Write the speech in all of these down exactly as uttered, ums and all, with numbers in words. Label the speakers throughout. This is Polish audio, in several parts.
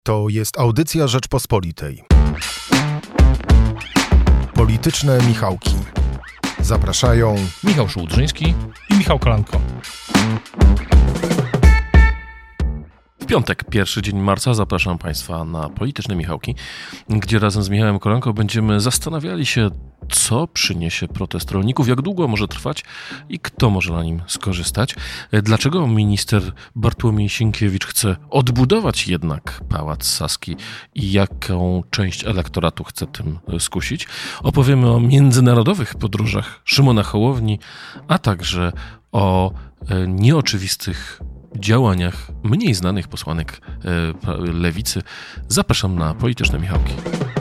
Speaker 1: To jest audycja Rzeczpospolitej. Polityczne Michałki. Zapraszają
Speaker 2: Michał Szułdrzyński i Michał Kolanko. W piątek, pierwszy dzień marca, zapraszam Państwa na Polityczne Michałki, gdzie razem z Michałem Kolanką będziemy zastanawiali się, co przyniesie protest rolników, jak długo może trwać i kto może na nim skorzystać. Dlaczego minister Bartłomiej Sienkiewicz chce odbudować jednak Pałac Saski i jaką część elektoratu chce tym skusić. Opowiemy o międzynarodowych podróżach Szymona Hołowni, a także o nieoczywistych działaniach mniej znanych posłanek lewicy. Zapraszam na Polityczne Michałki.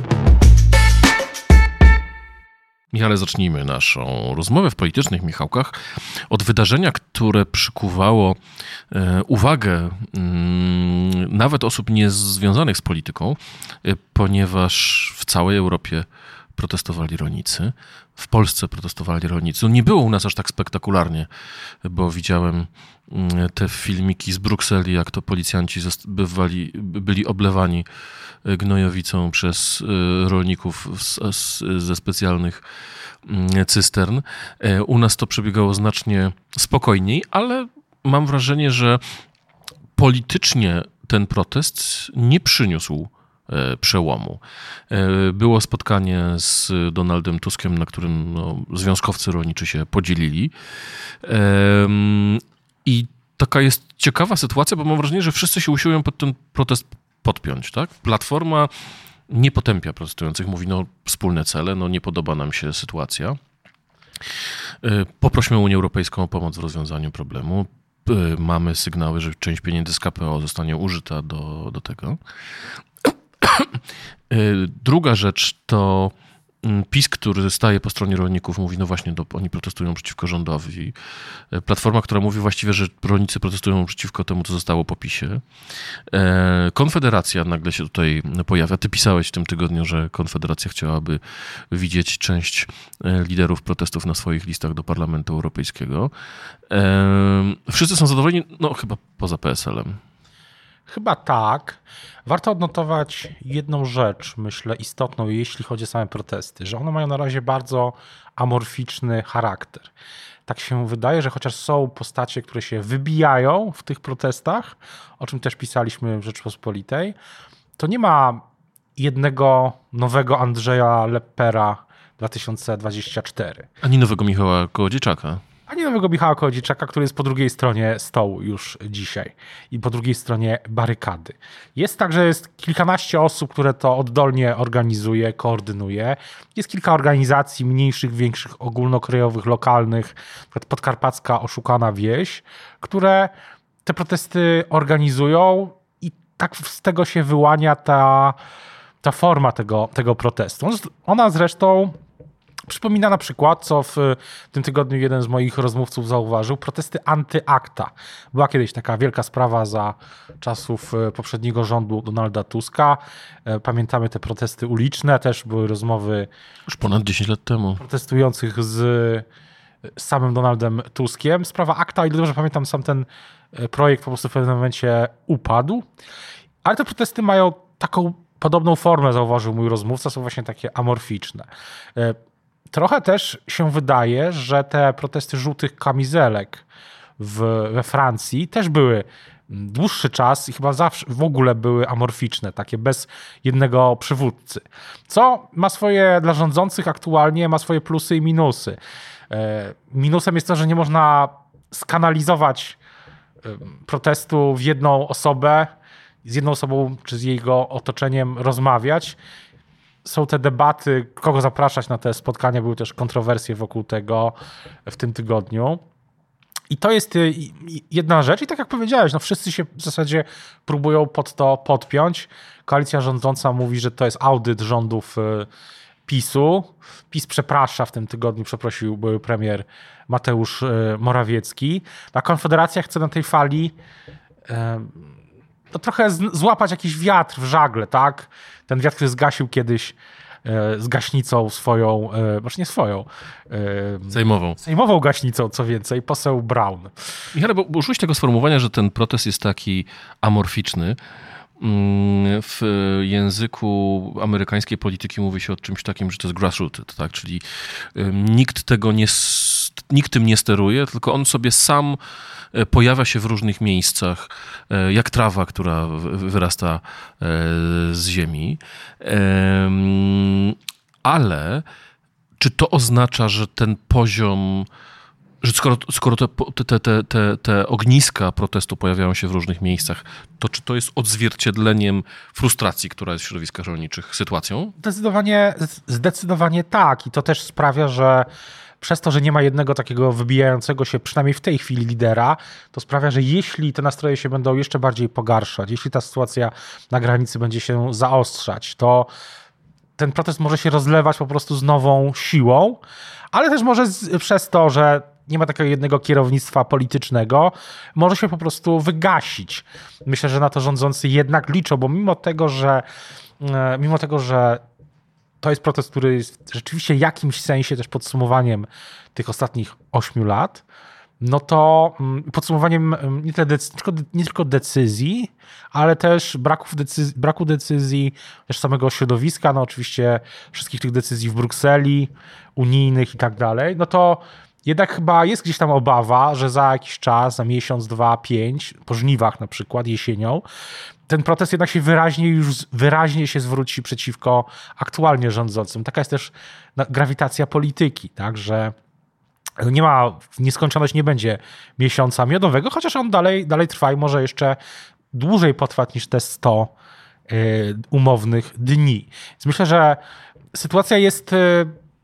Speaker 2: Michale, zacznijmy naszą rozmowę w Politycznych Michałkach od wydarzenia, które przykuwało e, uwagę m, nawet osób niezwiązanych z polityką, e, ponieważ w całej Europie protestowali rolnicy. W Polsce protestowali rolnicy. Nie było u nas aż tak spektakularnie, bo widziałem te filmiki z Brukseli, jak to policjanci bywali, byli oblewani gnojowicą przez rolników z, z, ze specjalnych cystern. U nas to przebiegało znacznie spokojniej, ale mam wrażenie, że politycznie ten protest nie przyniósł przełomu. Było spotkanie z Donaldem Tuskiem, na którym no, związkowcy rolniczy się podzielili. I taka jest ciekawa sytuacja, bo mam wrażenie, że wszyscy się usiłują pod ten protest podpiąć. Tak? Platforma nie potępia protestujących, mówi, no wspólne cele, no nie podoba nam się sytuacja. Poprośmy Unię Europejską o pomoc w rozwiązaniu problemu. Mamy sygnały, że część pieniędzy z K P O zostanie użyta do, do tego. Druga rzecz to PiS, który staje po stronie rolników, mówi, no właśnie, no, oni protestują przeciwko rządowi. Platforma, która mówi właściwie, że rolnicy protestują przeciwko temu, co zostało po PiSie. Konfederacja nagle się tutaj pojawia. Ty pisałeś w tym tygodniu, że Konfederacja chciałaby widzieć część liderów protestów na swoich listach do Parlamentu Europejskiego. Wszyscy są zadowoleni, no chyba poza P S L-em.
Speaker 3: Chyba tak. Warto odnotować jedną rzecz, myślę, istotną, jeśli chodzi o same protesty, że one mają na razie bardzo amorficzny charakter. Tak się wydaje, że chociaż są postacie, które się wybijają w tych protestach, o czym też pisaliśmy w Rzeczpospolitej, to nie ma jednego nowego Andrzeja Leppera dwa tysiące dwudziestego czwartego.
Speaker 2: Ani nowego Michała Kołodziejczaka.
Speaker 3: Ani nowego Michała Kołodziejczaka, który jest po drugiej stronie stołu już dzisiaj i po drugiej stronie barykady. Jest także jest kilkanaście osób, które to oddolnie organizuje, koordynuje. Jest kilka organizacji mniejszych, większych, ogólnokrajowych, lokalnych, np. Podkarpacka Oszukana Wieś, które te protesty organizują i tak z tego się wyłania ta, ta forma tego, tego protestu. Ona zresztą przypomina na przykład, co w tym tygodniu jeden z moich rozmówców zauważył, protesty antyakta. Była kiedyś taka wielka sprawa za czasów poprzedniego rządu Donalda Tuska. Pamiętamy te protesty uliczne, też były rozmowy
Speaker 2: już ponad dziesięć lat temu
Speaker 3: protestujących z, z samym Donaldem Tuskiem. Sprawa akta, o ile dobrze pamiętam, sam ten projekt po prostu w pewnym momencie upadł. Ale te protesty mają taką podobną formę, zauważył mój rozmówca, są właśnie takie amorficzne. Trochę też się wydaje, że te protesty żółtych kamizelek w, we Francji też były dłuższy czas i chyba zawsze w ogóle były amorficzne, takie bez jednego przywódcy. Co ma swoje, dla rządzących aktualnie, ma swoje plusy i minusy. Minusem jest to, że nie można skanalizować protestu w jedną osobę, z jedną osobą czy z jego otoczeniem rozmawiać. Są te debaty, kogo zapraszać na te spotkania, były też kontrowersje wokół tego w tym tygodniu. I to jest jedna rzecz. I tak jak powiedziałeś, no wszyscy się w zasadzie próbują pod to podpiąć. Koalicja rządząca mówi, że to jest audyt rządów PiSu. PiS przeprasza w tym tygodniu, przeprosił były premier Mateusz Morawiecki. A Konfederacja chce na tej fali to trochę złapać jakiś wiatr w żagle, tak? Ten wiatr, który zgasił kiedyś z gaśnicą swoją, może nie swoją.
Speaker 2: Sejmową.
Speaker 3: Sejmową gaśnicą, co więcej, poseł Braun.
Speaker 2: Michale, bo użyłeś tego sformułowania, że ten protest jest taki amorficzny. W języku amerykańskiej polityki mówi się o czymś takim, że to jest grassrooted, tak? Czyli nikt tego nie, nikt tym nie steruje, tylko on sobie sam pojawia się w różnych miejscach, jak trawa, która wyrasta z ziemi. Ale czy to oznacza, że ten poziom, że skoro, skoro te, te, te, te, te ogniska protestu pojawiają się w różnych miejscach, to czy to jest odzwierciedleniem frustracji, która jest w środowiskach rolniczych sytuacją?
Speaker 3: Zdecydowanie, zdecydowanie tak. I to też sprawia, że przez to, że nie ma jednego takiego wybijającego się, przynajmniej w tej chwili, lidera, to sprawia, że jeśli te nastroje się będą jeszcze bardziej pogarszać, jeśli ta sytuacja na granicy będzie się zaostrzać, to ten protest może się rozlewać po prostu z nową siłą, ale też może z, przez to, że nie ma takiego jednego kierownictwa politycznego, może się po prostu wygasić. Myślę, że na to rządzący jednak liczą, bo mimo tego, że mimo tego, że to jest protest, który jest rzeczywiście w jakimś sensie też podsumowaniem tych ostatnich ośmiu lat, no to podsumowaniem nie, tyle decy- tylko, nie tylko decyzji, ale też braków decyzji, braku decyzji też samego środowiska, no oczywiście wszystkich tych decyzji w Brukseli, unijnych i tak dalej, no to jednak chyba jest gdzieś tam obawa, że za jakiś czas, za miesiąc, dwa, pięć, po żniwach na przykład, jesienią, ten protest jednak się wyraźnie już wyraźnie się zwróci przeciwko aktualnie rządzącym. Taka jest też grawitacja polityki, tak, że nie ma, w nieskończoność nie będzie miesiąca miodowego, chociaż on dalej, dalej trwa i może jeszcze dłużej potrwać niż te sto y, umownych dni. Więc myślę, że sytuacja jest y,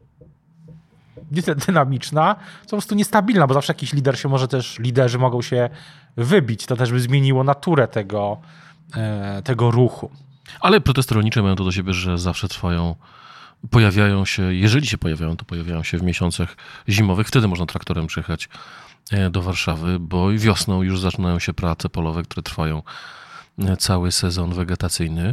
Speaker 3: nie tyle dynamiczna, po prostu niestabilna, bo zawsze jakiś lider się może też, liderzy mogą się wybić. To też by zmieniło naturę tego, y, tego ruchu.
Speaker 2: Ale protesty rolnicze mają to do siebie, że zawsze trwają, pojawiają się, jeżeli się pojawiają, to pojawiają się w miesiącach zimowych. Wtedy można traktorem przyjechać do Warszawy, bo wiosną już zaczynają się prace polowe, które trwają cały sezon wegetacyjny.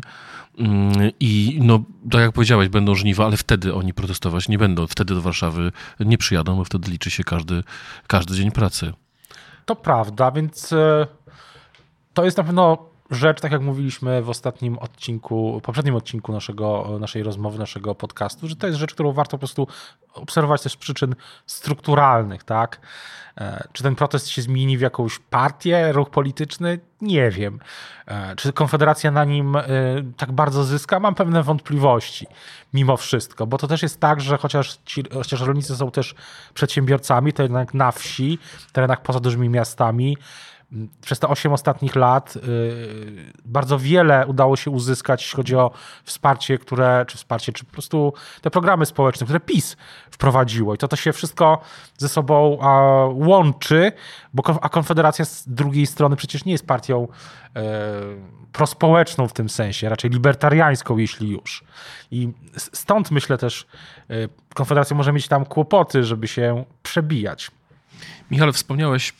Speaker 2: I no, tak jak powiedziałeś, będą żniwa, ale wtedy oni protestować nie będą. Wtedy do Warszawy nie przyjadą, bo wtedy liczy się każdy, każdy dzień pracy.
Speaker 3: To prawda, więc to jest na pewno rzecz, tak jak mówiliśmy w ostatnim odcinku, poprzednim odcinku naszego, naszej rozmowy, naszego podcastu, że to jest rzecz, którą warto po prostu obserwować też z przyczyn strukturalnych, tak? Czy ten protest się zmieni w jakąś partię, ruch polityczny? Nie wiem. Czy Konfederacja na nim tak bardzo zyska? Mam pewne wątpliwości mimo wszystko, bo to też jest tak, że chociaż, ci, chociaż rolnicy są też przedsiębiorcami, to jednak na wsi, terenach poza dużymi miastami, przez te osiem ostatnich lat yy, bardzo wiele udało się uzyskać, jeśli chodzi o wsparcie, które, czy wsparcie, czy po prostu te programy społeczne, które PiS wprowadziło. I to to się wszystko ze sobą a, łączy, bo a Konfederacja z drugiej strony przecież nie jest partią yy, prospołeczną w tym sensie, raczej libertariańską, jeśli już. I stąd myślę też, yy, Konfederacja może mieć tam kłopoty, żeby się przebijać.
Speaker 2: Michale, wspomniałeś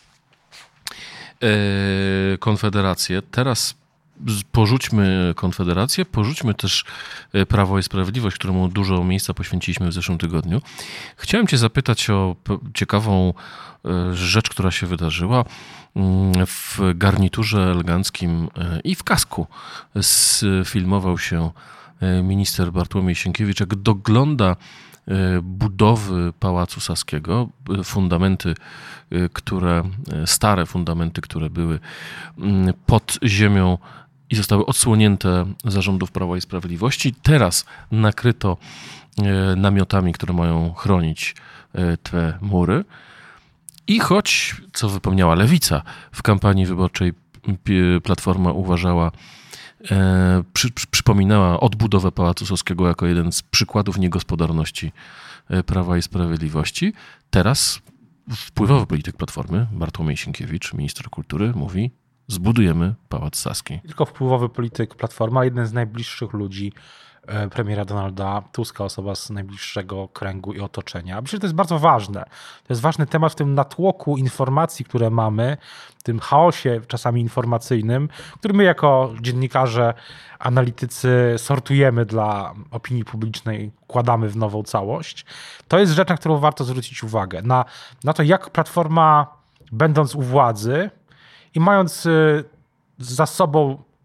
Speaker 2: Konfederację. Teraz porzućmy Konfederację, porzućmy też Prawo i Sprawiedliwość, któremu dużo miejsca poświęciliśmy w zeszłym tygodniu. Chciałem cię zapytać o ciekawą rzecz, która się wydarzyła. W garniturze eleganckim i w kasku sfilmował się minister Bartłomiej Sienkiewicz, jak dogląda budowy Pałacu Saskiego, fundamenty, które, stare fundamenty, które były pod ziemią i zostały odsłonięte za rządów Prawa i Sprawiedliwości. Teraz nakryto namiotami, które mają chronić te mury. I choć, co wypomniała Lewica, w kampanii wyborczej Platforma uważała, E, przy, przy, przypominała odbudowę Pałacu Saskiego jako jeden z przykładów niegospodarności Prawa i Sprawiedliwości. Teraz wpływowy polityk Platformy, Bartłomiej Sienkiewicz, minister kultury, mówi: zbudujemy Pałac Saski.
Speaker 3: Tylko wpływowy polityk Platforma, jeden z najbliższych ludzi premiera Donalda Tuska, osoba z najbliższego kręgu i otoczenia. Myślę, że to jest bardzo ważne. To jest ważny temat w tym natłoku informacji, które mamy, w tym chaosie czasami informacyjnym, który my jako dziennikarze, analitycy sortujemy dla opinii publicznej, kładamy w nową całość. To jest rzecz, na którą warto zwrócić uwagę. Na, na to, jak Platforma, będąc u władzy i mając za sobą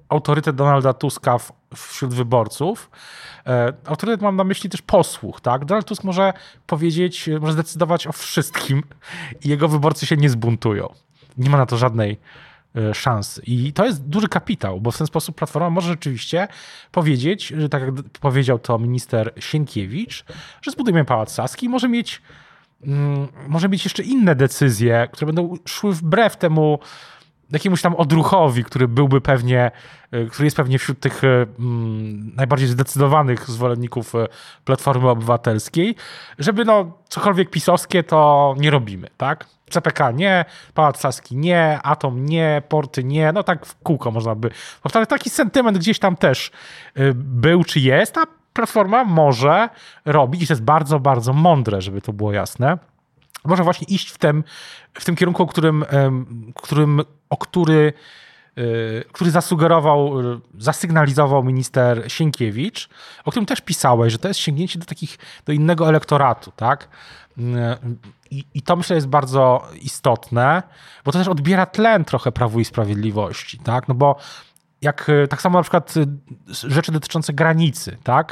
Speaker 3: autorytet Donalda Tuska w, wśród wyborców. Autorytet mam na myśli też posłuch, tak? Donald Tusk może powiedzieć, może zdecydować o wszystkim i jego wyborcy się nie zbuntują. Nie ma na to żadnej szansy. I to jest duży kapitał, bo w ten sposób Platforma może rzeczywiście powiedzieć, że tak jak powiedział to minister Sienkiewicz, że zbudujemy Pałac Saski i może mieć, mm, może mieć jeszcze inne decyzje, które będą szły wbrew temu jakiemuś tam odruchowi, który byłby pewnie, który jest pewnie wśród tych mm, najbardziej zdecydowanych zwolenników Platformy Obywatelskiej, żeby no cokolwiek pisowskie to nie robimy, tak? C P K nie, Pałac Saski nie, Atom nie, porty nie, no tak w kółko można by powtarzać. Taki sentyment gdzieś tam też był czy jest, a Platforma może robić, i to jest bardzo, bardzo mądre, żeby to było jasne, może właśnie iść w tym, w tym kierunku, o którym, którym, o który, który zasugerował, zasygnalizował minister Sienkiewicz, o którym też pisałeś, że to jest sięgnięcie do takich, do innego elektoratu, tak? I, I to myślę jest bardzo istotne, bo to też odbiera tlen trochę Prawu i Sprawiedliwości, tak? No bo jak tak samo na przykład rzeczy dotyczące granicy, tak?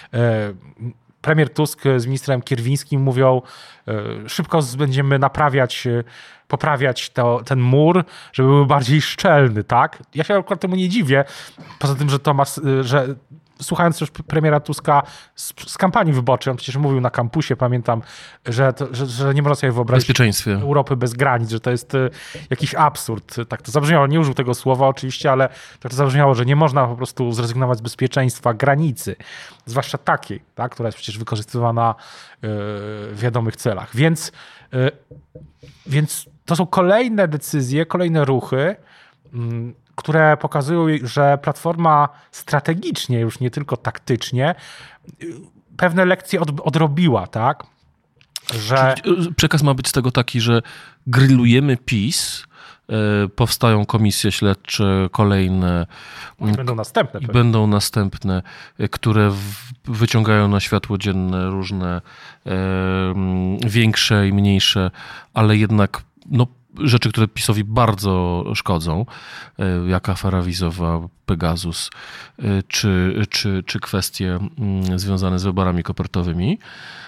Speaker 3: Premier Tusk z ministrem Kierwińskim mówią, szybko będziemy naprawiać, poprawiać to, ten mur, żeby był bardziej szczelny, tak? Ja się akurat temu nie dziwię, poza tym, że Tomasz, że słuchając już premiera Tuska z, z kampanii wyborczej, on przecież mówił na kampusie, pamiętam, że, to, że, że nie można sobie wyobrazić
Speaker 2: bezpieczeństwie
Speaker 3: Europy bez granic, że to jest jakiś absurd. Tak to zabrzmiało, nie użył tego słowa oczywiście, ale tak to zabrzmiało, że nie można po prostu zrezygnować z bezpieczeństwa granicy, zwłaszcza takiej, tak, która jest przecież wykorzystywana w wiadomych celach. Więc, więc to są kolejne decyzje, kolejne ruchy, które pokazują, że Platforma strategicznie, już nie tylko taktycznie, pewne lekcje od, odrobiła, tak? Że...
Speaker 2: Przekaz ma być z tego taki, że grillujemy PiS, powstają komisje śledcze kolejne.
Speaker 3: I będą następne.
Speaker 2: I będą następne, które wyciągają na światło dzienne różne e, większe i mniejsze, ale jednak no, rzeczy, które PiS-owi bardzo szkodzą, jak afera wizowa, Pegasus, czy, czy, czy kwestie związane z wyborami kopertowymi.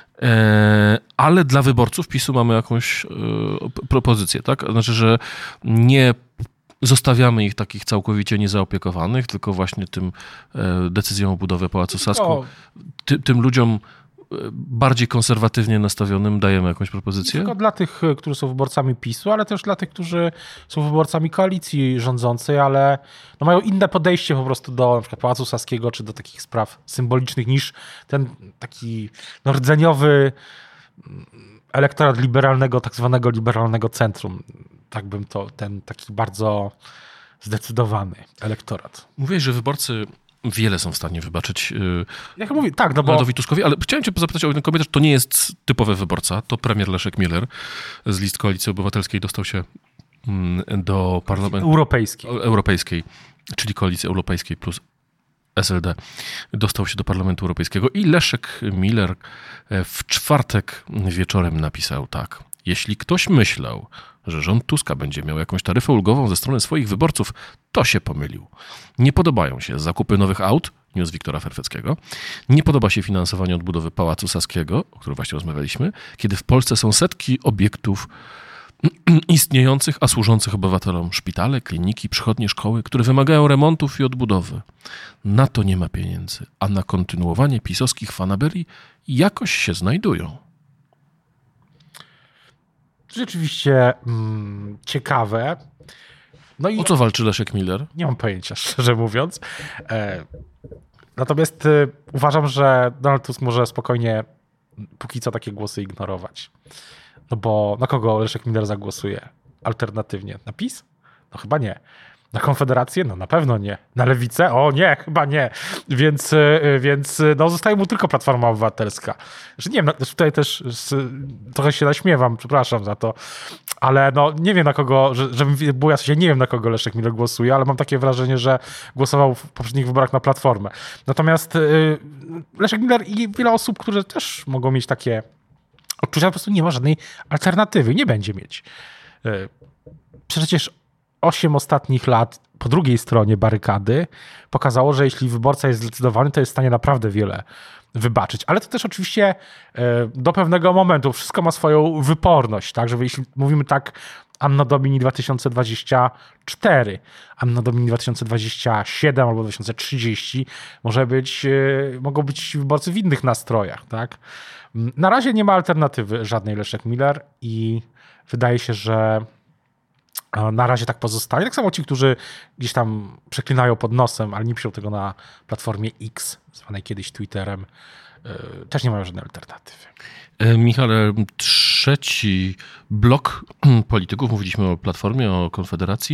Speaker 2: Ale dla wyborców PiS-u mamy jakąś propozycję, tak? Znaczy, że nie zostawiamy ich takich całkowicie niezaopiekowanych, tylko właśnie tym decyzją o budowie Pałacu Sasku, no. Ty, tym ludziom bardziej konserwatywnie nastawionym dajemy jakąś propozycję?
Speaker 3: Nie tylko dla tych, którzy są wyborcami PiS-u, ale też dla tych, którzy są wyborcami koalicji rządzącej, ale no mają inne podejście po prostu do na przykład Pałacu Saskiego, czy do takich spraw symbolicznych niż ten taki no, rdzeniowy elektorat liberalnego, tak zwanego liberalnego centrum. Tak bym to, ten taki bardzo zdecydowany elektorat.
Speaker 2: Mówiłeś, że wyborcy wiele są w stanie wybaczyć
Speaker 3: Jak mówię, tak, no bo...
Speaker 2: Donaldowi Tuskowi, ale chciałem cię zapytać o jeden komentarz. To nie jest typowy wyborca, to premier Leszek Miller z list Koalicji Obywatelskiej dostał się do Parlamentu
Speaker 3: Europejskiej.
Speaker 2: Europejskiej, czyli Koalicji Europejskiej plus S L D. Dostał się do Parlamentu Europejskiego i Leszek Miller w czwartek wieczorem napisał tak. Jeśli ktoś myślał, że rząd Tuska będzie miał jakąś taryfę ulgową ze strony swoich wyborców, to się pomylił. Nie podobają się zakupy nowych aut, news Wiktora Ferfeckiego, nie podoba się finansowanie odbudowy Pałacu Saskiego, o którym właśnie rozmawialiśmy, kiedy w Polsce są setki obiektów istniejących, a służących obywatelom szpitale, kliniki, przychodnie, szkoły, które wymagają remontów i odbudowy. Na to nie ma pieniędzy, a na kontynuowanie pisowskich fanaberii jakoś się znajdują.
Speaker 3: Rzeczywiście mm, ciekawe. No i
Speaker 2: o co walczy Leszek Miller?
Speaker 3: Nie mam pojęcia, szczerze mówiąc. E, natomiast e, uważam, że Donald Tusk może spokojnie póki co takie głosy ignorować. No bo na kogo Leszek Miller zagłosuje alternatywnie? Na PiS? No chyba nie. Na Konfederację? No na pewno nie. Na Lewicę? O nie, chyba nie. Więc, więc no, zostaje mu tylko Platforma Obywatelska. Że nie wiem, no, tutaj też trochę się naśmiewam, przepraszam za to, ale no nie wiem na kogo, że, żebym był jasny, nie wiem na kogo Leszek Miller głosuje, ale mam takie wrażenie, że głosował w poprzednich wyborach na Platformę. Natomiast yy, Leszek Miller i wiele osób, które też mogą mieć takie odczucia, po prostu nie ma żadnej alternatywy, nie będzie mieć. Yy, przecież osiem ostatnich lat po drugiej stronie barykady pokazało, że jeśli wyborca jest zdecydowany, to jest w stanie naprawdę wiele wybaczyć. Ale to też oczywiście do pewnego momentu wszystko ma swoją wyporność, tak, że jeśli mówimy tak Anno Domini dwa tysiące dwudziesty czwarty, Anno Domini dwa tysiące dwudziesty siódmy albo dwa tysiące trzydziesty może być, mogą być wyborcy w innych nastrojach, tak. Na razie nie ma alternatywy żadnej Leszek Miller i wydaje się, że na razie tak pozostanie. Tak samo ci, którzy gdzieś tam przeklinają pod nosem, ale nie piszą tego na platformie X, zwanej kiedyś Twitterem, też nie mają żadnej alternatywy.
Speaker 2: Michale, trzeci blok polityków, mówiliśmy o Platformie, o Konfederacji,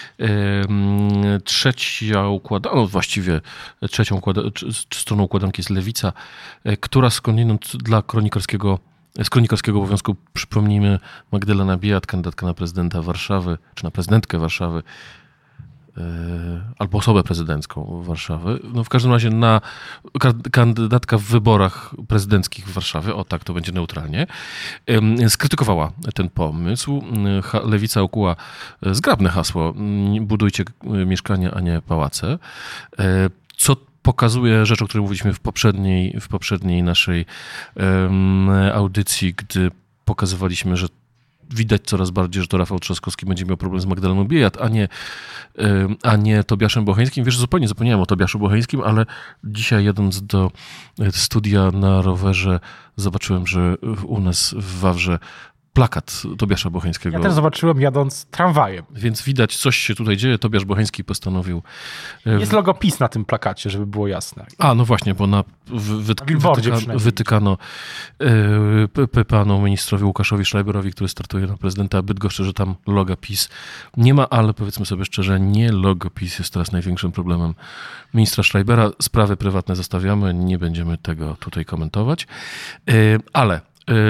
Speaker 2: trzecia układa, no właściwie trzecią układa, stroną układanki jest Lewica, która skądinąd dla kronikarskiego Z kronikarskiego obowiązku przypomnijmy Magdalena Biejat, kandydatka na prezydenta Warszawy, czy na prezydentkę Warszawy, yy, albo osobę prezydencką Warszawy. No w każdym razie na kandydatka w wyborach prezydenckich w Warszawie, o tak to będzie neutralnie, yy, skrytykowała ten pomysł. Lewica ukuła zgrabne hasło: budujcie mieszkania, a nie pałace. Yy, co pokazuje rzecz, o której mówiliśmy w poprzedniej, w poprzedniej naszej um, audycji, gdy pokazywaliśmy, że widać coraz bardziej, że to Rafał Trzaskowski będzie miał problem z Magdaleną Biejat, a nie, um, a nie Tobiaszem Bocheńskim. Wiesz, zupełnie zapomniałem o Tobiaszu Bocheńskim, ale dzisiaj jadąc do studia na rowerze zobaczyłem, że u nas w Wawrze plakat Tobiasza Bocheńskiego.
Speaker 3: Ja też zobaczyłem jadąc tramwajem.
Speaker 2: Więc widać, coś się tutaj dzieje. Tobiasz Bocheński postanowił...
Speaker 3: Jest logo PiS na tym plakacie, żeby było jasne.
Speaker 2: A, no właśnie, bo na wy, wytyka, wytykano y, panu ministrowi Łukaszowi Schreiberowi, który startuje na prezydenta Bydgoszczy, że tam loga PiS nie ma, ale powiedzmy sobie szczerze, nie logo PiS jest teraz największym problemem ministra Schreibera. Sprawy prywatne zostawiamy, nie będziemy tego tutaj komentować. Y, ale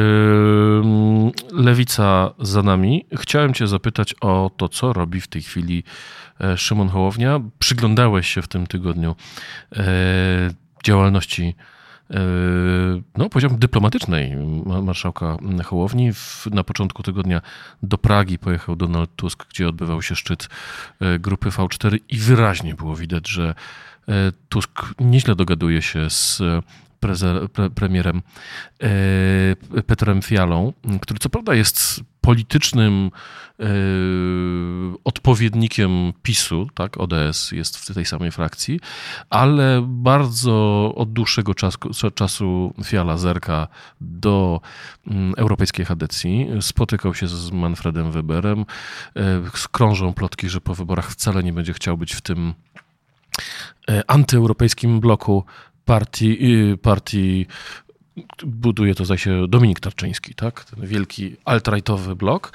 Speaker 2: Lewica za nami. Chciałem cię zapytać o to, co robi w tej chwili Szymon Hołownia. Przyglądałeś się w tym tygodniu działalności, no powiedziałbym, dyplomatycznej marszałka Hołowni. Na początku tygodnia do Pragi pojechał Donald Tusk, gdzie odbywał się szczyt grupy V cztery i wyraźnie było widać, że Tusk nieźle dogaduje się z Prezer, pre, premierem e, Petrem Fialą, który co prawda jest politycznym e, odpowiednikiem PiSu, tak, O D S jest w tej samej frakcji, ale bardzo od dłuższego czasu, czasu Fiala zerka do m, europejskiej chadecji. Spotykał się z Manfredem Weberem. E, krążą plotki, że po wyborach wcale nie będzie chciał być w tym e, antyeuropejskim bloku partii, partii buduje to, zdaje się, Dominik Tarczyński, tak? Ten wielki alt-rightowy blok.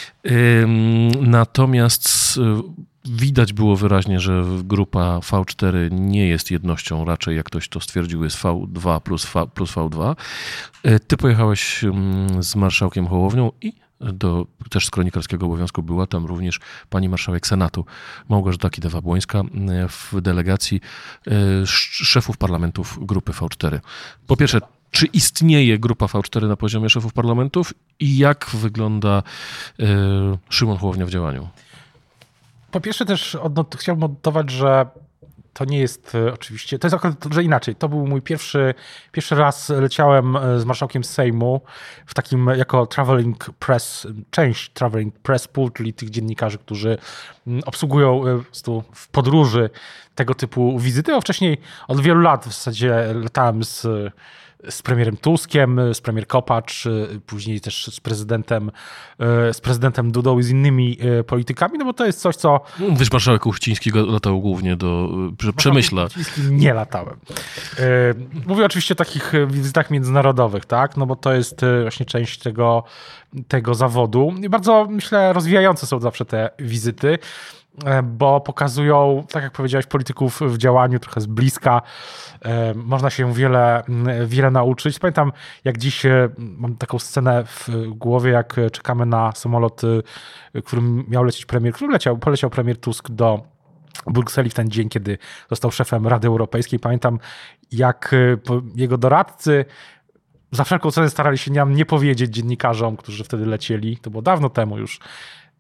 Speaker 2: Natomiast widać było wyraźnie, że grupa V cztery nie jest jednością, raczej jak ktoś to stwierdził, jest V dwa plus, v, plus V dwa. Ty pojechałeś z marszałkiem Hołownią i do, też z kronikarskiego obowiązku była tam również pani marszałek Senatu Małgorzata Kidawa-Błońska w delegacji szefów parlamentów grupy V cztery. Po pierwsze, czy istnieje grupa V cztery na poziomie szefów parlamentów i jak wygląda y, Szymon Hołownia w działaniu?
Speaker 3: Po pierwsze też odnot- chciałbym odnotować, że to nie jest oczywiście, to jest akurat, że inaczej. To był mój pierwszy, pierwszy raz leciałem z marszałkiem Sejmu w takim jako traveling press, część traveling press pool, czyli tych dziennikarzy, którzy obsługują w podróży tego typu wizyty. A wcześniej od wielu lat w zasadzie latałem z z premierem Tuskiem, z premier Kopacz, później też z prezydentem, z prezydentem Dudą i z innymi politykami, no bo to jest coś, co...
Speaker 2: Wiesz, marszałek Uściński latał głównie do Przemyśla.
Speaker 3: Nie latałem. Mówię oczywiście o takich wizytach międzynarodowych, tak, no bo to jest właśnie część tego, tego zawodu. I bardzo, myślę, rozwijające są zawsze te wizyty, bo pokazują, tak jak powiedziałeś, polityków w działaniu trochę z bliska. Można się wiele, wiele nauczyć. Pamiętam, jak dziś mam taką scenę w głowie, jak czekamy na samolot, którym miał lecieć premier, którym leciał, poleciał premier Tusk do Brukseli w ten dzień, kiedy został szefem Rady Europejskiej. Pamiętam, jak jego doradcy za wszelką cenę starali się nam nie powiedzieć dziennikarzom, którzy wtedy lecieli, to było dawno temu już,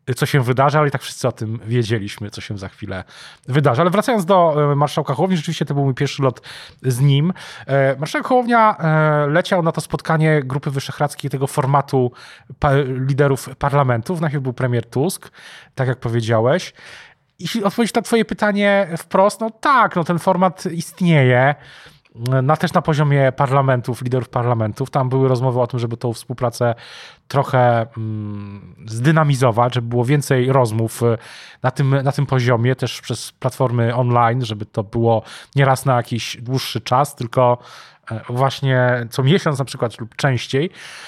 Speaker 3: co się wydarzy, ale i tak wszyscy o tym wiedzieliśmy, co się za chwilę wydarzy. Ale wracając do marszałka Hołowni, rzeczywiście to był mój pierwszy lot z nim. Marszałek Hołownia leciał na to spotkanie Grupy Wyszehradzkiej, tego formatu liderów parlamentów. Najpierw był premier Tusk, tak jak powiedziałeś. Jeśli odpowiedzieć na twoje pytanie wprost, no tak, no ten format istnieje. Na, też na poziomie parlamentów, liderów parlamentów. Tam były rozmowy o tym, żeby tą współpracę trochę mm, zdynamizować, żeby było więcej rozmów na tym, na tym poziomie, też przez platformy online, żeby to było nieraz na jakiś dłuższy czas, tylko właśnie co miesiąc na przykład lub częściej.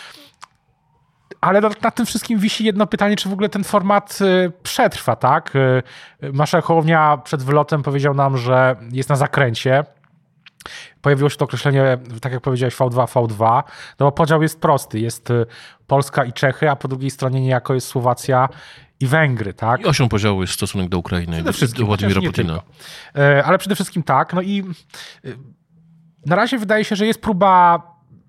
Speaker 3: Ale nad, nad tym wszystkim wisi jedno pytanie, czy w ogóle ten format y, przetrwa, tak? Y, Marszałek Hołownia przed wylotem powiedział nam, że jest na zakręcie. Pojawiło się to określenie, tak jak powiedziałeś, V dwa V dwa, no bo podział jest prosty. Jest Polska i Czechy, a po drugiej stronie niejako jest Słowacja i Węgry, tak?
Speaker 2: I osią podziału jest stosunek do Ukrainy, do, do Władimira Putina.
Speaker 3: Ale przede wszystkim tak. No i na razie wydaje się, że jest próba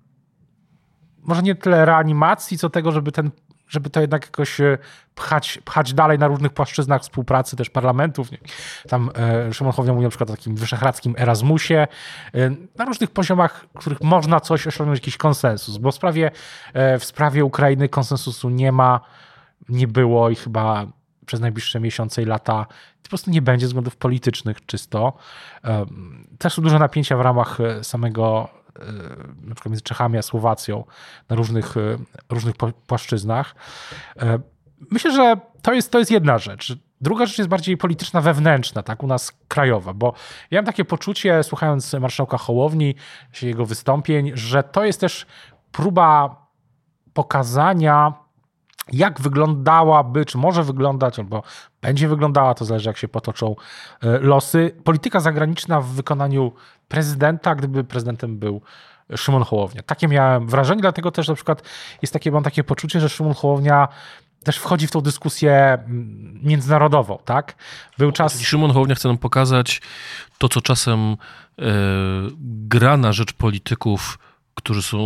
Speaker 3: może nie tyle reanimacji, co tego, żeby ten żeby to jednak jakoś pchać, pchać dalej na różnych płaszczyznach współpracy też parlamentów. Tam e, Szymon Hołownia mówi na przykład o takim wyszehradzkim Erasmusie, e, na różnych poziomach, w których można coś osiągnąć, jakiś konsensus, bo w sprawie, e, w sprawie Ukrainy konsensusu nie ma, nie było i chyba przez najbliższe miesiące i lata po prostu nie będzie ze względów politycznych czysto. E, też są duże napięcia w ramach samego na przykład między Czechami a Słowacją na różnych, różnych płaszczyznach. Myślę, że to jest, to jest jedna rzecz. Druga rzecz jest bardziej polityczna, wewnętrzna, tak, u nas krajowa, bo ja mam takie poczucie, słuchając marszałka Hołowni, jego wystąpień, że to jest też próba pokazania, jak wyglądałaby, czy może wyglądać, albo będzie wyglądała, to zależy jak się potoczą losy, polityka zagraniczna w wykonaniu prezydenta, gdyby prezydentem był Szymon Hołownia. Takie miałem wrażenie, dlatego też na przykład jest takie, mam takie poczucie, że Szymon Hołownia też wchodzi w tą dyskusję międzynarodową, tak? Był czas...
Speaker 2: Szymon Hołownia chce nam pokazać to, co czasem e, gra na rzecz polityków, którzy są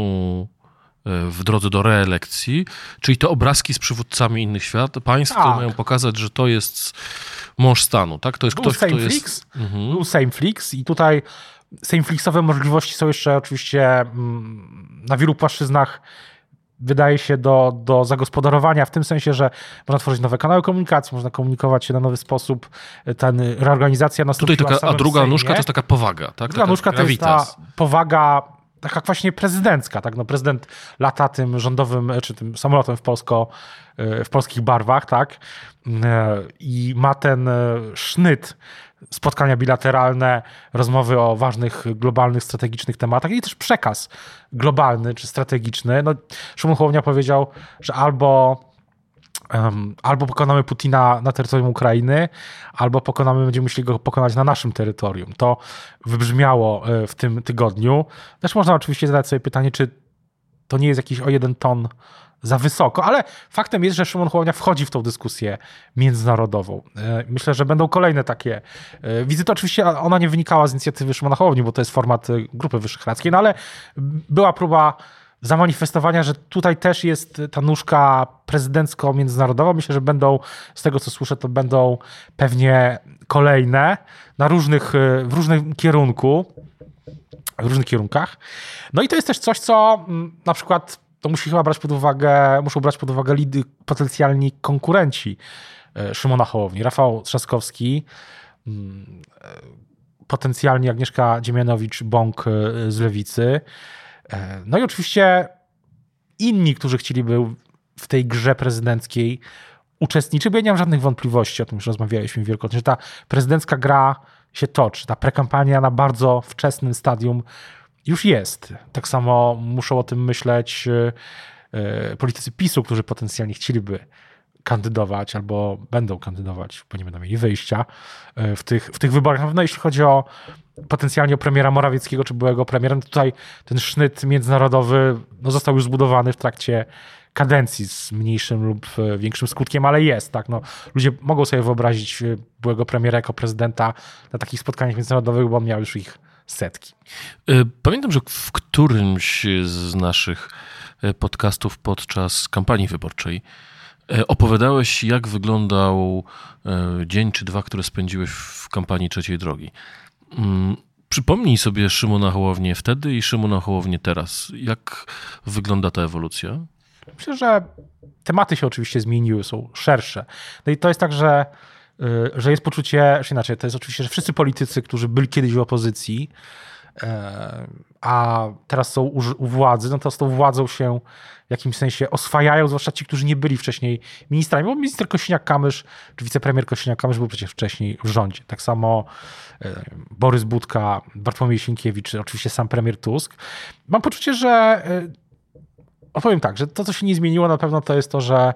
Speaker 2: w drodze do reelekcji, czyli te obrazki z przywódcami innych świat, państw, tak, które mają pokazać, że to jest mąż stanu, tak? To jest
Speaker 3: był
Speaker 2: ktoś, kto
Speaker 3: Sejmflix,
Speaker 2: jest... Mhm.
Speaker 3: Był Sejmflix i tutaj Sejmflixowe możliwości są jeszcze oczywiście na wielu płaszczyznach, wydaje się, do, do zagospodarowania, w tym sensie, że można tworzyć nowe kanały komunikacji, można komunikować się na nowy sposób, ta reorganizacja nastąpiła
Speaker 2: Tutaj taka,
Speaker 3: w samym
Speaker 2: a druga
Speaker 3: Sejmie.
Speaker 2: nóżka to jest taka powaga, tak?
Speaker 3: Druga
Speaker 2: taka
Speaker 3: nóżka to jest ta powaga taka właśnie prezydencka, tak? No prezydent lata tym rządowym, czy tym samolotem w, polsko, w polskich barwach, tak? I ma ten sznyt, spotkania bilateralne, rozmowy o ważnych, globalnych, strategicznych tematach i też przekaz globalny czy strategiczny. No, Szymon Hołownia powiedział, że albo, um, albo pokonamy Putina na terytorium Ukrainy, albo pokonamy, będziemy musieli go pokonać na naszym terytorium. To wybrzmiało w tym tygodniu. Też można oczywiście zadać sobie pytanie, czy to nie jest jakiś o jeden ton za wysoko, ale faktem jest, że Szymon Hołownia wchodzi w tą dyskusję międzynarodową. Myślę, że będą kolejne takie wizyty. Oczywiście ona nie wynikała z inicjatywy Szymona Hołowni, bo to jest format Grupy Wyszehradzkiej, no ale była próba zamanifestowania, że tutaj też jest ta nóżka prezydencko-międzynarodowa. Myślę, że będą, z tego co słyszę, to będą pewnie kolejne na różnych, w różnym kierunku, w różnych kierunkach. No i to jest też coś, co na przykład to musi chyba brać pod uwagę, muszą brać pod uwagę lidy, potencjalni konkurenci Szymona Hołowni. Rafał Trzaskowski, potencjalnie Agnieszka Dziemianowicz-Bąk z Lewicy. No i oczywiście inni, którzy chcieliby w tej grze prezydenckiej uczestniczyć, bo ja nie mam żadnych wątpliwości, o tym już rozmawialiśmy wielokrotnie, że ta prezydencka gra się toczy. Ta prekampania na bardzo wczesnym stadium już jest. Tak samo muszą o tym myśleć politycy PiSu, którzy potencjalnie chcieliby kandydować albo będą kandydować, bo nie będą mieli wyjścia w tych, w tych wyborach. Na pewno jeśli chodzi o potencjalnie o premiera Morawieckiego czy byłego premiera, no tutaj ten sznyt międzynarodowy no, został już zbudowany w trakcie kadencji z mniejszym lub większym skutkiem, ale jest. Tak? No, ludzie mogą sobie wyobrazić byłego premiera jako prezydenta na takich spotkaniach międzynarodowych, bo on miał już ich setki.
Speaker 2: Pamiętam, że w którymś z naszych podcastów podczas kampanii wyborczej Opowiadałeś, jak wyglądał dzień czy dwa, które spędziłeś w kampanii Trzeciej Drogi. Przypomnij sobie Szymona Hołownię wtedy i Szymona Hołownię teraz. Jak wygląda ta ewolucja?
Speaker 3: Myślę, że tematy się oczywiście zmieniły, są szersze. No i to jest tak, że, że jest poczucie, czy inaczej, to jest oczywiście, że wszyscy politycy, którzy byli kiedyś w opozycji, a teraz są u, u władzy, no to z tą władzą się w jakimś sensie oswajają, zwłaszcza ci, którzy nie byli wcześniej ministrami, bo minister Kosiniak-Kamysz, czy wicepremier Kosiniak-Kamysz był przecież wcześniej w rządzie. Tak samo Borys Budka, Bartłomiej Sienkiewicz, oczywiście sam premier Tusk. Mam poczucie, że opowiem tak, że to, co się nie zmieniło na pewno, to jest to, że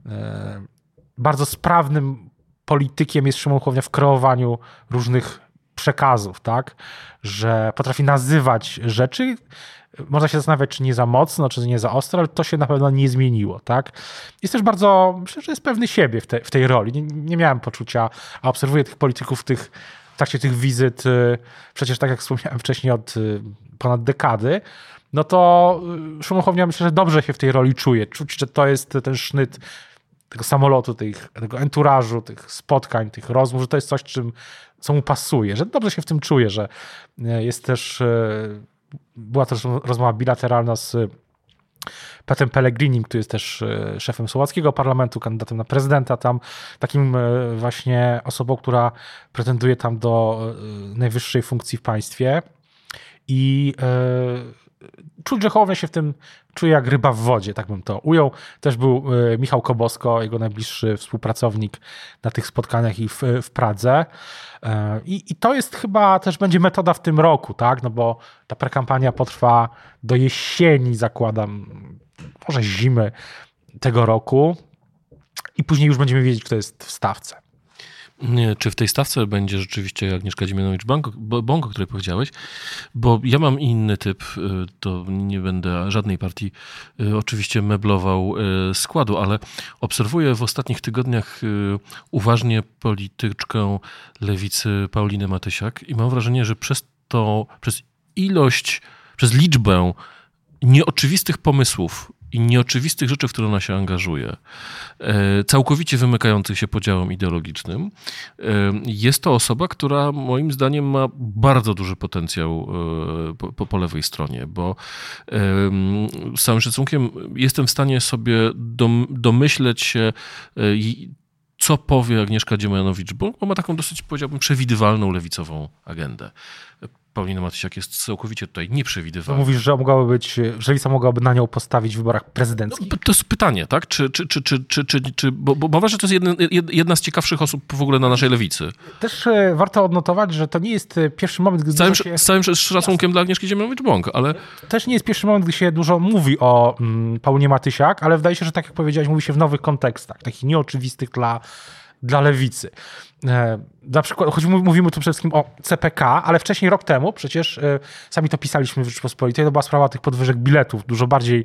Speaker 3: bardzo sprawnym politykiem jest Szymon Hołownia w kreowaniu różnych przekazów, tak? Że potrafi nazywać rzeczy. Można się zastanawiać, czy nie za mocno, czy nie za ostro, ale to się na pewno nie zmieniło, tak? Jest też bardzo, myślę, że jest pewny siebie w, te, w tej roli. Nie, nie miałem poczucia, a obserwuję tych polityków w, tych, w trakcie tych wizyt, przecież tak jak wspomniałem wcześniej, od ponad dekady, no to Szymon Hołownia, myślę, że dobrze się w tej roli czuje. Czuć, że to jest ten sznyt tego samolotu, tych, tego enturażu, tych spotkań, tych rozmów, że to jest coś, czym, co mu pasuje, że dobrze się w tym czuje, że jest też, była też rozmowa bilateralna z Petrem Pellegrinim, który jest też szefem słowackiego parlamentu, kandydatem na prezydenta tam, takim właśnie osobą, która pretenduje tam do najwyższej funkcji w państwie i czuć, że Hołownia się w tym czuje jak ryba w wodzie, tak bym to ujął. Też był Michał Kobosko, jego najbliższy współpracownik na tych spotkaniach i w, w Pradze. I, I to jest chyba też będzie metoda w tym roku, tak? No bo ta prekampania potrwa do jesieni, zakładam, może zimy tego roku i później już będziemy wiedzieć, kto jest w stawce.
Speaker 2: Nie, czy w tej stawce będzie rzeczywiście Agnieszka Dziemianowicz-Bąk, o której powiedziałeś, bo ja mam inny typ, to nie będę żadnej partii oczywiście meblował składu, ale obserwuję w ostatnich tygodniach uważnie polityczkę lewicy Paulinę Matysiak i mam wrażenie, że przez to, przez ilość, przez liczbę nieoczywistych pomysłów i nieoczywistych rzeczy, w które ona się angażuje, całkowicie wymykających się podziałom ideologicznym, jest to osoba, która moim zdaniem ma bardzo duży potencjał po, po, po lewej stronie, bo z całym szacunkiem jestem w stanie sobie dom, domyśleć się, co powie Agnieszka Dziemianowicz, bo ma taką dosyć, powiedziałbym, przewidywalną lewicową agendę. Paulina Matysiak jest całkowicie tutaj nieprzewidywalna.
Speaker 3: Mówisz, że mogłaby być, że lewica mogłaby na nią postawić w wyborach prezydenckich?
Speaker 2: No, to jest pytanie, tak? Czy, czy, czy, czy, czy, czy, czy, bo, bo mam wrażenie, że to jest jedna, jedna z ciekawszych osób w ogóle na naszej lewicy.
Speaker 3: Też warto odnotować, że to nie jest pierwszy moment, gdy...
Speaker 2: Z całym,
Speaker 3: się...
Speaker 2: z całym szacunkiem dla Agnieszki Dziemianowicz-Bąk, ale...
Speaker 3: Też nie jest pierwszy moment, gdy się dużo mówi o mm, Paulinie Matysiak, ale wydaje się, że tak jak powiedziałeś, mówi się w nowych kontekstach, takich nieoczywistych dla dla lewicy. Na przykład, choć mówimy tu przede wszystkim o C P K, ale wcześniej, rok temu, przecież sami to pisaliśmy w Rzeczypospolitej, to była sprawa tych podwyżek biletów, dużo bardziej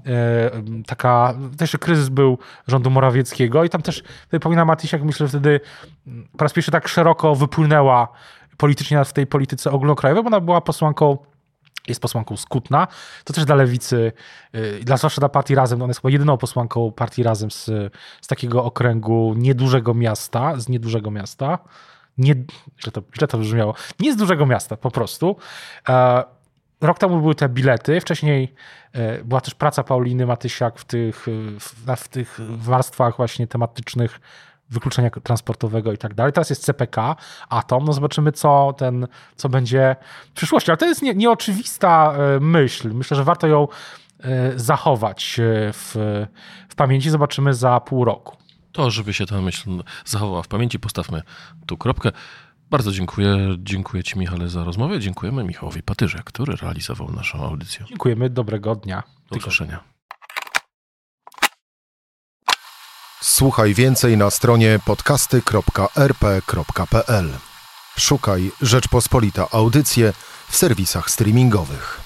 Speaker 3: taka, też kryzys był rządu Morawieckiego i tam też Paulina Matysiak, myślę, że wtedy po raz pierwszy tak szeroko wypłynęła politycznie w tej polityce ogólnokrajowej, bo ona była posłanką, jest posłanką z Kutna, to też dla lewicy, dla zwłaszcza dla partii Razem, ona jest chyba jedyną posłanką partii Razem z, z takiego okręgu niedużego miasta, z niedużego miasta, nie, źle, to, źle to brzmiało, nie z dużego miasta po prostu. E, rok temu były te bilety, wcześniej e, była też praca Pauliny Matysiak w tych, w, w tych warstwach właśnie tematycznych wykluczenia transportowego i tak dalej. Teraz jest C P K, Atom, no zobaczymy, co ten, co będzie w przyszłości. Ale to jest nie, nieoczywista myśl. Myślę, że warto ją zachować w, w pamięci. Zobaczymy za pół roku.
Speaker 2: To, żeby się ta myśl zachowała w pamięci, postawmy tu kropkę. Bardzo dziękuję. Dziękuję Ci, Michale, za rozmowę. Dziękujemy Michałowi Patyrze, który realizował naszą audycję.
Speaker 3: Dziękujemy. Dobrego dnia.
Speaker 2: Do usłyszenia.
Speaker 1: Słuchaj więcej na stronie podcasty kropka r p kropka p l. Szukaj Rzeczpospolita Audycje w serwisach streamingowych.